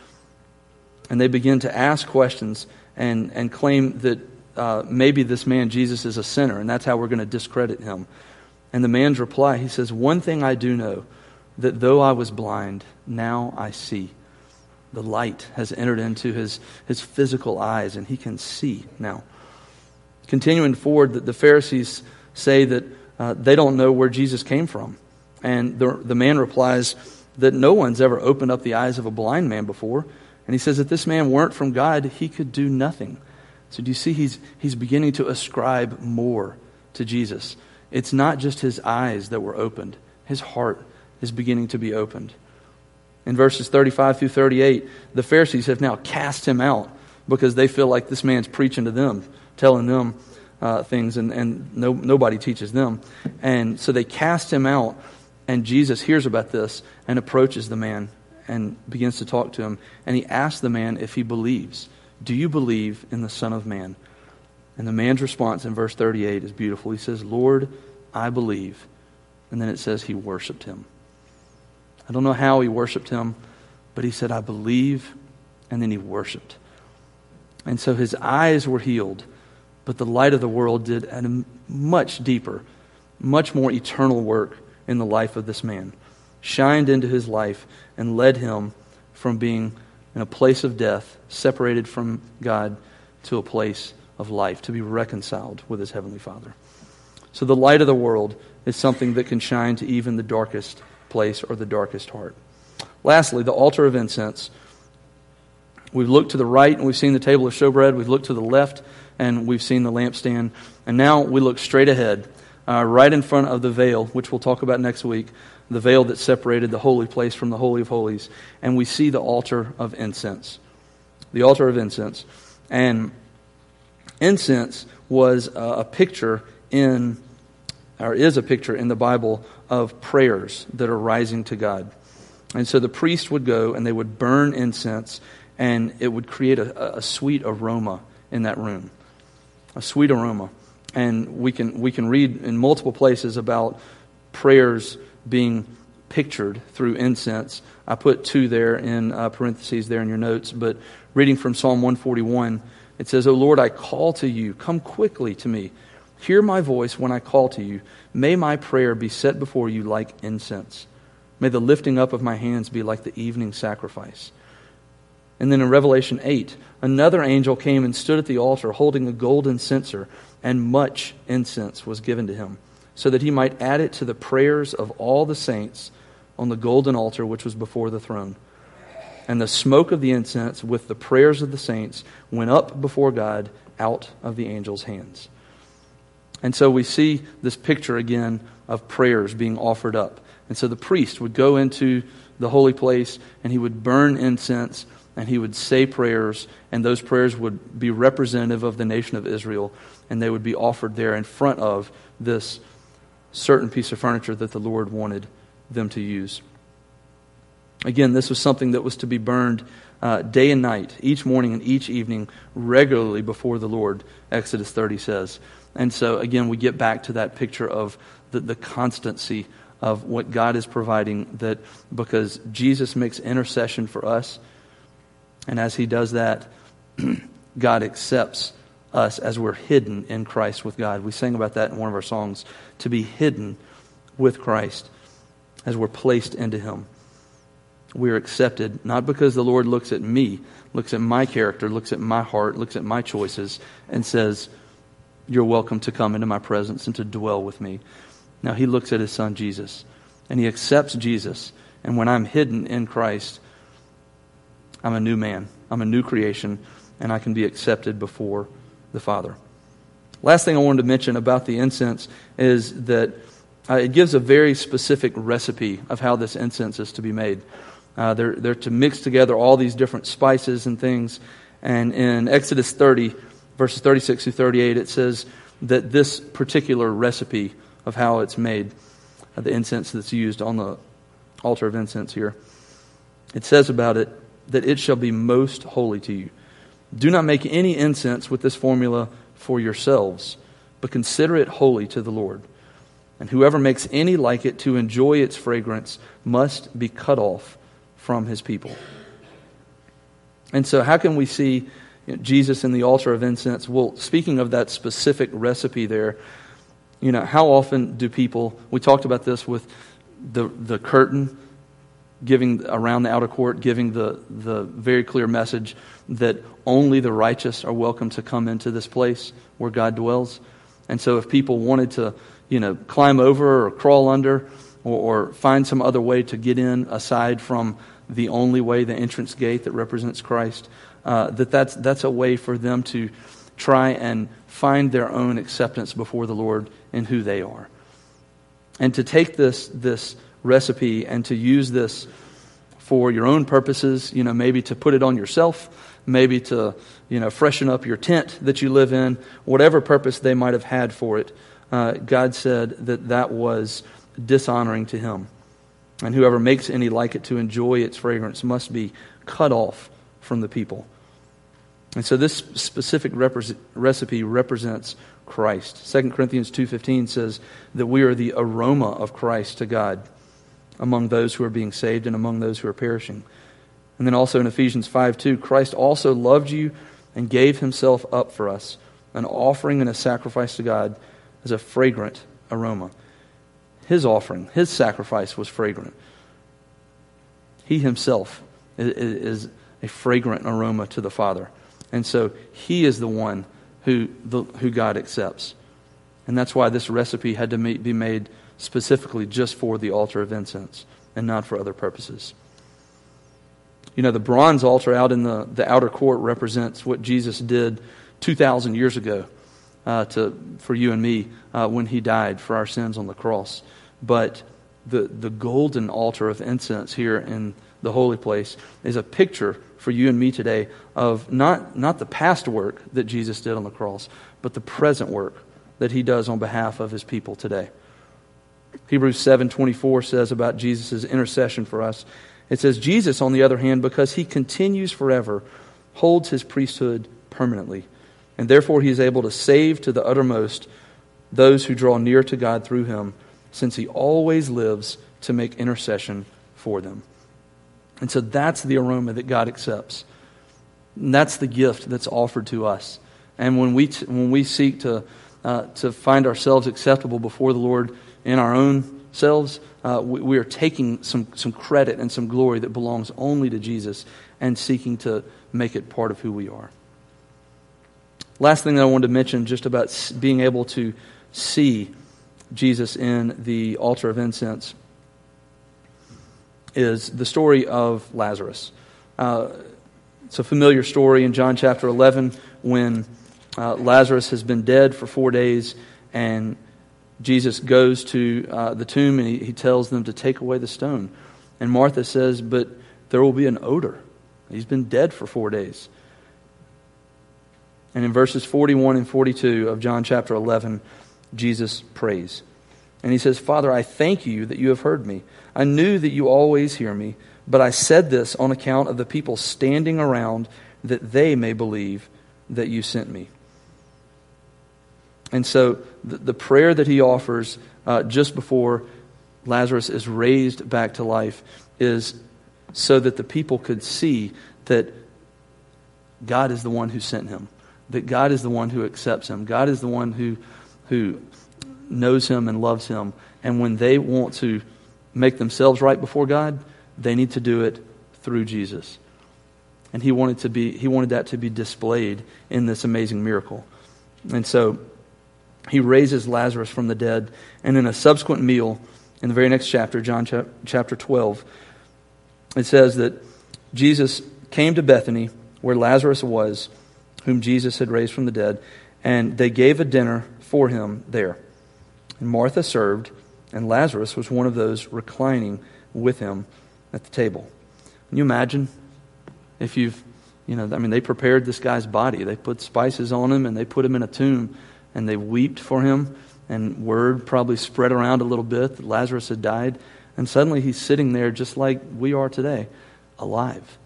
And they begin to ask questions and, and claim that uh, maybe this man, Jesus, is a sinner, and that's how we're going to discredit him. And the man's reply, he says, one thing I do know, that though I was blind, now I see. The light has entered into his, his physical eyes, and he can see now. Continuing forward, the, the Pharisees say that uh, they don't know where Jesus came from. And the, the man replies that no one's ever opened up the eyes of a blind man before. And he says that this man weren't from God, he could do nothing. So do you see he's he's beginning to ascribe more to Jesus. It's not just his eyes that were opened. His heart is beginning to be opened. In verses thirty-five through thirty-eight, the Pharisees have now cast him out because they feel like this man's preaching to them, telling them uh, things, and, and no, nobody teaches them. And so they cast him out, and Jesus hears about this and approaches the man and begins to talk to him. And he asks the man if he believes. Do you believe in the Son of Man? And the man's response in verse thirty-eight is beautiful. He says, Lord, I believe. And then it says he worshiped him. I don't know how he worshiped him, but he said, I believe, and then he worshiped. And so his eyes were healed, but the light of the world did a much deeper, much more eternal work in the life of this man. Shined into his life and led him from being in a place of death, separated from God, to a place of life, to be reconciled with his Heavenly Father. So the light of the world is something that can shine to even the darkest place or the darkest heart. Lastly, the altar of incense. We've looked to the right and we've seen the table of showbread. We've looked to the left and we've seen the lampstand. And now we look straight ahead, uh, right in front of the veil, which we'll talk about next week, the veil that separated the holy place from the Holy of Holies. And we see the altar of incense. the altar of incense. And incense was a picture in, or is a picture in the Bible of prayers that are rising to God. And so the priest would go and they would burn incense, and it would create a, a sweet aroma in that room. A sweet aroma. And we can we can read in multiple places about prayers being pictured through incense. I put two there in uh, parentheses there in your notes, but reading from Psalm one forty-one, it says, "O Lord, I call to you. Come quickly to me. Hear my voice when I call to you. May my prayer be set before you like incense. May the lifting up of my hands be like the evening sacrifice." And then in Revelation eight, another angel came and stood at the altar holding a golden censer, and much incense was given to him, so that he might add it to the prayers of all the saints on the golden altar which was before the throne. And the smoke of the incense with the prayers of the saints went up before God out of the angel's hands. And so we see this picture again of prayers being offered up. And so the priest would go into the holy place and he would burn incense and he would say prayers, and those prayers would be representative of the nation of Israel, and they would be offered there in front of this certain piece of furniture that the Lord wanted them to use. Again, this was something that was to be burned uh, day and night, each morning and each evening, regularly before the Lord, Exodus thirty says. And so, again, we get back to that picture of the, the constancy of what God is providing, that because Jesus makes intercession for us, and as He does that, God accepts us as we're hidden in Christ with God. We sang about that in one of our songs, to be hidden with Christ as we're placed into Him. We're accepted, not because the Lord looks at me, looks at my character, looks at my heart, looks at my choices, and says, "You're welcome to come into my presence and to dwell with me." Now He looks at His Son Jesus, and He accepts Jesus. And when I'm hidden in Christ, I'm a new man. I'm a new creation, and I can be accepted before the Father. Last thing I wanted to mention about the incense is that uh, it gives a very specific recipe of how this incense is to be made. Uh, they're, they're to mix together all these different spices and things. And in Exodus thirty, verses thirty-six through thirty-eight, it says that this particular recipe of how it's made, uh, the incense that's used on the altar of incense here, it says about it that it shall be most holy to you. Do not make any incense with this formula for yourselves, but consider it holy to the Lord. And whoever makes any like it to enjoy its fragrance must be cut off from his people. And so how can we see you know, Jesus in the altar of incense? Well, speaking of that specific recipe there, you know, how often do people, we talked about this with the the curtain giving around the outer court, giving the, the very clear message that only the righteous are welcome to come into this place where God dwells. And so if people wanted to, you know, climb over or crawl under or, or find some other way to get in aside from the only way, the entrance gate that represents Christ, uh, that that's, that's a way for them to try and find their own acceptance before the Lord in who they are. And to take this this recipe and to use this for your own purposes, you know, maybe to put it on yourself, maybe to, you know, freshen up your tent that you live in, whatever purpose they might have had for it, uh, God said that that was dishonoring to Him. And whoever makes any like it to enjoy its fragrance must be cut off from the people. And so this specific repre- recipe represents Christ. Second Corinthians two fifteen says that we are the aroma of Christ to God among those who are being saved and among those who are perishing. And then also in Ephesians five two, Christ also loved you and gave Himself up for us, an offering and a sacrifice to God as a fragrant aroma. His offering, His sacrifice was fragrant. He Himself is a fragrant aroma to the Father. And so He is the one who, the, who God accepts. And that's why this recipe had to be made specifically just for the altar of incense and not for other purposes. You know, the bronze altar out in the, the outer court represents what Jesus did two thousand years ago uh, to for you and me uh, when He died for our sins on the cross. But the, the golden altar of incense here in the holy place, is a picture for you and me today of not, not the past work that Jesus did on the cross, but the present work that he does on behalf of his people today. Hebrews seven twenty-four says about Jesus' intercession for us, it says, Jesus, on the other hand, because he continues forever, holds his priesthood permanently, and therefore he is able to save to the uttermost those who draw near to God through him, since he always lives to make intercession for them. And so that's the aroma that God accepts. And that's the gift that's offered to us. And when we t- when we seek to uh, to find ourselves acceptable before the Lord in our own selves, uh, we, we are taking some some credit and some glory that belongs only to Jesus and seeking to make it part of who we are. Last thing that I wanted to mention just about being able to see Jesus in the altar of incense is the story of Lazarus. Uh, it's a familiar story in John chapter eleven when uh, Lazarus has been dead for four days and Jesus goes to uh, the tomb and he, he tells them to take away the stone. And Martha says, but there will be an odor. He's been dead for four days. And in verses forty-one and forty-two of John chapter eleven, Jesus prays. And he says, Father, I thank you that you have heard me. I knew that you always hear me, but I said this on account of the people standing around, that they may believe that you sent me. And so the, the prayer that he offers uh, just before Lazarus is raised back to life is so that the people could see that God is the one who sent him, that God is the one who accepts him, God is the one who who knows him and loves him. And when they want to make themselves right before God, they need to do it through Jesus. And he wanted to be he wanted that to be displayed in this amazing miracle. And so he raises Lazarus from the dead, and in a subsequent meal in the very next chapter, John chapter twelve, it says that Jesus came to Bethany where Lazarus was, whom Jesus had raised from the dead, and they gave a dinner for him there. And Martha served, and Lazarus was one of those reclining with him at the table. Can you imagine if you've, you know, I mean, they prepared this guy's body. They put spices on him, and they put him in a tomb, and they wept for him, and word probably spread around a little bit that Lazarus had died, and suddenly he's sitting there just like we are today, alive.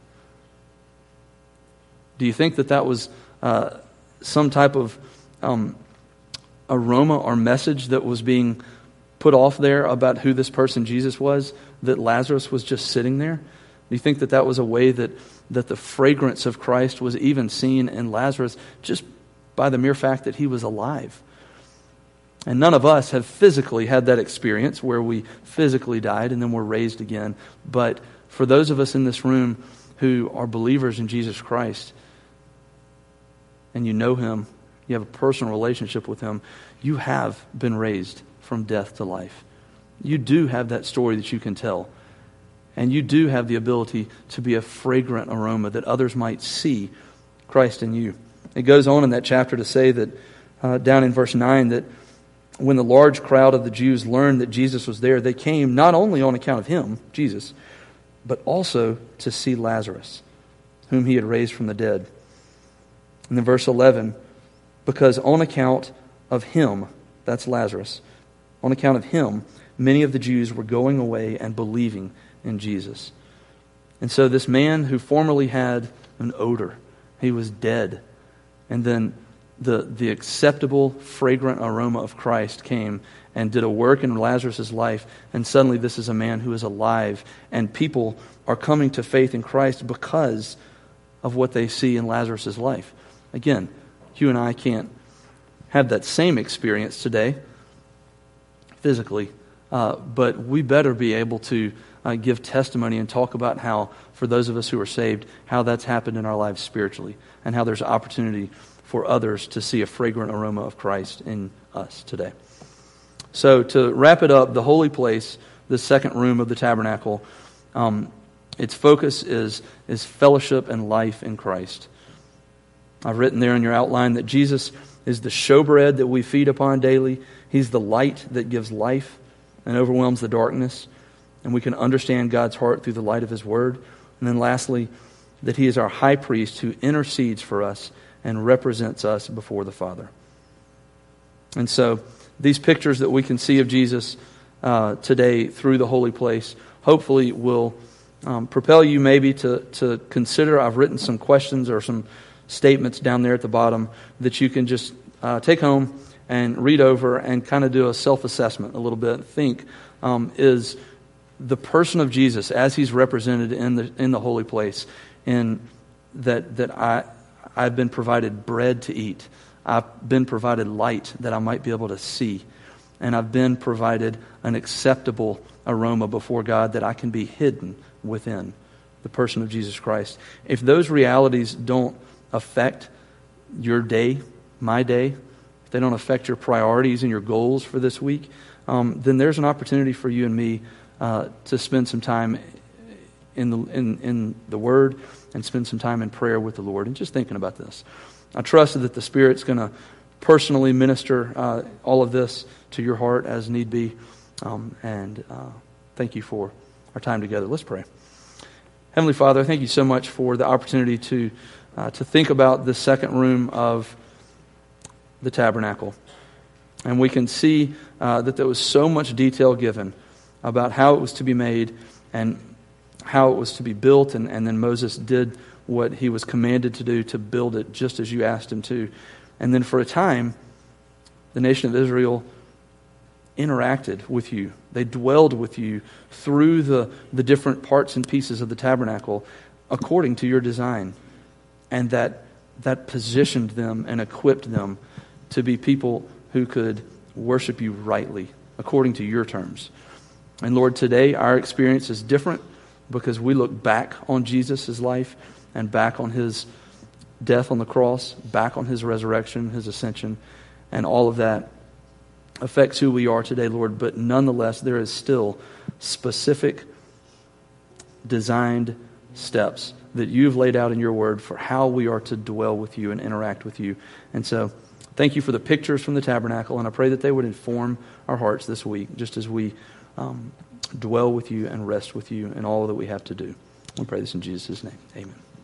Do you think that that was uh, some type of um, aroma or message that was being put off there about who this person Jesus was, that Lazarus was just sitting there? Do you think that that was a way that, that the fragrance of Christ was even seen in Lazarus just by the mere fact that he was alive? And none of us have physically had that experience where we physically died and then were raised again. But for those of us in this room who are believers in Jesus Christ, and you know him, you have a personal relationship with him, you have been raised from death to life. You do have that story that you can tell. And you do have the ability to be a fragrant aroma that others might see Christ in you. It goes on in that chapter to say that, uh, down in verse nine, that when the large crowd of the Jews learned that Jesus was there, they came not only on account of him, Jesus, but also to see Lazarus, whom he had raised from the dead. And then verse eleven, because on account of him, that's Lazarus, on account of him, many of the Jews were going away and believing in Jesus. And so this man who formerly had an odor, he was dead. And then the, the acceptable, fragrant aroma of Christ came and did a work in Lazarus' life. And suddenly this is a man who is alive. And people are coming to faith in Christ because of what they see in Lazarus' life. Again, you and I can't have that same experience today physically, uh, but we better be able to uh, give testimony and talk about how, for those of us who are saved, how that's happened in our lives spiritually, and how there's opportunity for others to see a fragrant aroma of Christ in us today. So to wrap it up, the holy place, the second room of the tabernacle, um, its focus is, is fellowship and life in Christ. I've written there in your outline that Jesus is the showbread that we feed upon daily. He's the light that gives life and overwhelms the darkness. and we can understand God's heart through the light of His Word. And then lastly, that He is our high priest who intercedes for us and represents us before the Father. And so these pictures that we can see of Jesus uh, today through the holy place hopefully will um, propel you maybe to, to consider. I've written some questions or some statements down there at the bottom that you can just uh, take home and read over and kind of do a self-assessment a little bit. Think, um, is the person of Jesus as He's represented in the in the holy place, in that that I I've been provided bread to eat, I've been provided light that I might be able to see, and I've been provided an acceptable aroma before God that I can be hidden within the person of Jesus Christ. If those realities don't affect your day, my day, if they don't affect your priorities and your goals for this week, um, then there's an opportunity for you and me uh, to spend some time in the in, in the Word and spend some time in prayer with the Lord and just thinking about this. I trust that the Spirit's going to personally minister uh, all of this to your heart as need be. Um, and uh, thank you for our time together. Let's pray. Heavenly Father, thank you so much for the opportunity to uh, to think about the second room of the tabernacle. And we can see uh, that there was so much detail given about how it was to be made and how it was to be built. And, and then Moses did what he was commanded to do to build it just as you asked him to. And then for a time, the nation of Israel interacted with you. They dwelled with you through the, the different parts and pieces of the tabernacle according to your design. And that that positioned them and equipped them to be people who could worship you rightly according to your terms. And Lord, today our experience is different because we look back on Jesus' life and back on His death on the cross, back on His resurrection, His ascension, and all of that affects who we are today, Lord. But nonetheless, there is still specific designed steps that you've laid out in your word for how we are to dwell with you and interact with you. And so thank you for the pictures from the tabernacle, and I pray that they would inform our hearts this week just as we um, dwell with you and rest with you in all that we have to do. We pray this in Jesus' name. Amen.